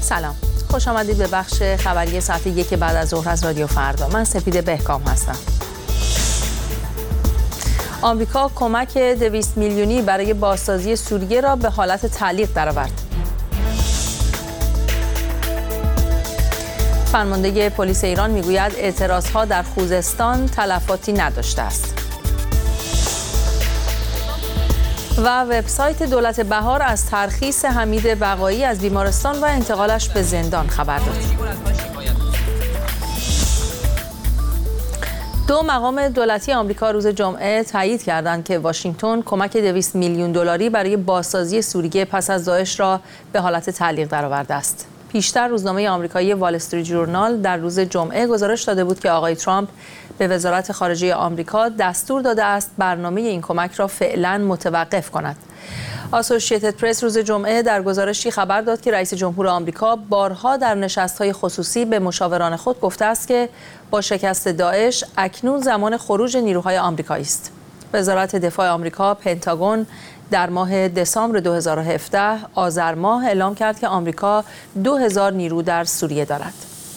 سلام، خوش آمدید به بخش خبری ساعت 1 بعد از ظهر از رادیو فردا. من سپید بهکام هستم. آمریکا کمک 200 میلیونی برای بازسازی سوریه را به حالت تعلیق درآورد. فرمانده پلیس ایران میگوید اعتراضها در خوزستان تلفاتی نداشته است. و وبسایت دولت بهار از ترخیص حمید بقایی از بیمارستان و انتقالش به زندان خبر داد. دو مقام دولتی آمریکا روز جمعه تایید کردند که واشنگتن کمک 200 میلیون دلاری برای بازسازی سوریه پس از داعش را به حالت تعلیق درآورده است. پیشتر روزنامه آمریکایی وال استریت ژورنال در روز جمعه گزارش داده بود که آقای ترامپ به وزارت خارجه آمریکا دستور داده است برنامه این کمک را فعلا متوقف کند. آسوشییتد پرس روز جمعه در گزارشی خبر داد که رئیس جمهور آمریکا بارها در نشست‌های خصوصی به مشاوران خود گفته است که با شکست داعش اکنون زمان خروج نیروهای آمریکایی است. وزارت دفاع آمریکا پنتاگون در ماه دسامبر 2017 آذر ماه اعلام کرد که آمریکا 2000 نیرو در سوریه دارد.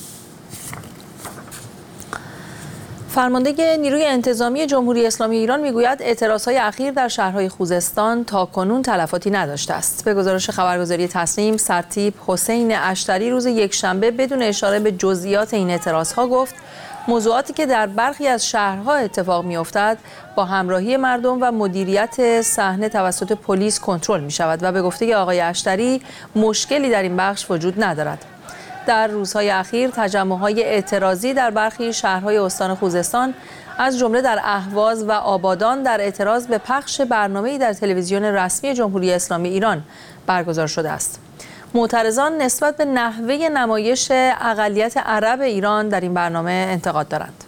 فرمانده نیروی انتظامی جمهوری اسلامی ایران میگوید اعتراضهای اخیر در شهرهای خوزستان تاکنون تلفاتی نداشته است. به گزارش خبرگزاری تصنیم، سرتیپ حسین اشتری روز یکشنبه بدون اشاره به جزئیات این اعتراضها گفت موضوعاتی که در برخی از شهرها اتفاق می‌افتد با همراهی مردم و مدیریت صحنه توسط پلیس کنترل می‌شود و به گفته آقای اشتری مشکلی در این بخش وجود ندارد. در روزهای اخیر تجمع‌های اعتراضی در برخی شهرهای استان خوزستان از جمله در اهواز و آبادان در اعتراض به پخش برنامه‌ای در تلویزیون رسمی جمهوری اسلامی ایران برگزار شده است. معترضان نسبت به نحوه نمایش اقلیت عرب ایران در این برنامه انتقاد دارند.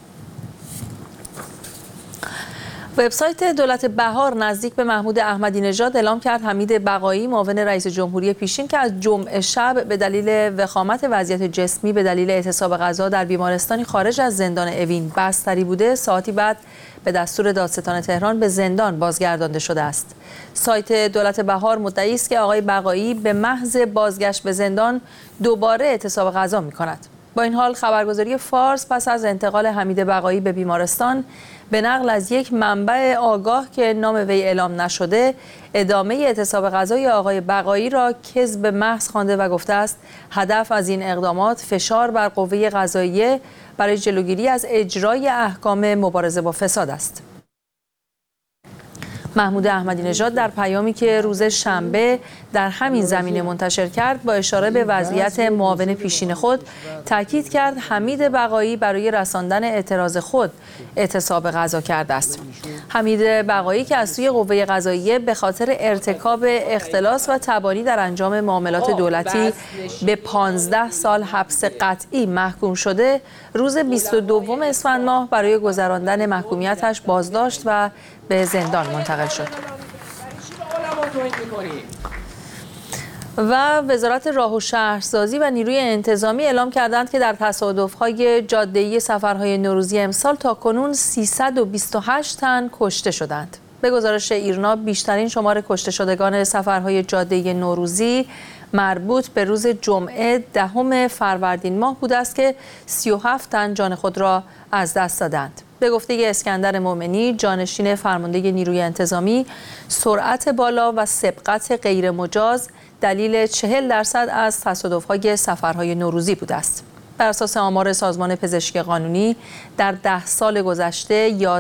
وبسایت دولت بهار نزدیک به محمود احمدی نژاد اعلام کرد حمید بقایی معاون رئیس جمهوری پیشین که از جمعه شب به دلیل وخامت وضعیت جسمی به دلیل اعتصاب غذا در بیمارستانی خارج از زندان اوین بستری بوده، ساعتی بعد به دستور دادستان تهران به زندان بازگردانده شده است. سایت دولت بهار مدعی است که آقای بقایی به محض بازگشت به زندان دوباره اعتصاب غذا می‌کند. با این حال خبرگزاری فارس پس از انتقال حمید بقایی به بیمارستان به نقل از یک منبع آگاه که نام وی اعلام نشده ادامه اعتصاب غذای آقای بقایی را کذب محض خوانده و گفته است هدف از این اقدامات فشار بر قوه قضاییه برای جلوگیری از اجرای احکام مبارزه با فساد است. محمود احمدی نژاد در پیامی که روز شنبه در همین زمینه منتشر کرد با اشاره به وضعیت معاون پیشین خود تاکید کرد حمید بقایی برای رساندن اعتراض خود اعتصاب غذا کرده است. حمید بقایی که از سوی قوه قضاییه به خاطر ارتکاب اختلاس و تبانی در انجام معاملات دولتی به 15 سال حبس قطعی محکوم شده، روز 22 اسفند ماه برای گذراندن محکومیتش بازداشت و به زندان منتقل شد. و وزارت راه و شهرسازی و نیروی انتظامی اعلام کردند که در تصادف‌های جاده‌ای سفرهای نوروزی امسال تاکنون 328 تن کشته شدند. به گزارش ایرنا بیشترین شمار کشته شدگان سفرهای جاده‌ای نوروزی مربوط به روز جمعه 10 فروردین ماه بوده است که 37 تن جان خود را از دست دادند. به گفته اسکندر مومنی جانشین فرمانده نیروی انتظامی، سرعت بالا و سبقت غیر مجاز دلیل 40% از تصادف‌های سفرهای نوروزی بوده است. بر اساس آمار سازمان پزشکی قانونی در 10 سال گذشته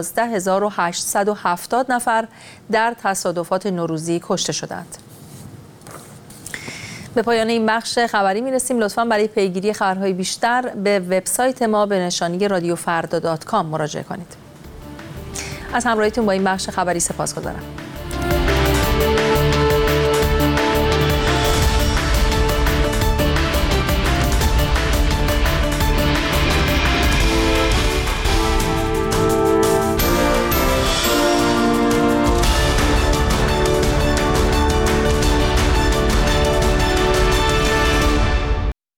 11870 نفر در تصادفات نوروزی کشته شدند. به پایان این بخش خبری میرسیم. لطفاً برای پیگیری خبرهای بیشتر به وبسایت ما به نشانی radiofarda.com مراجعه کنید. از همراهیتون با این بخش خبری سپاسگزارم.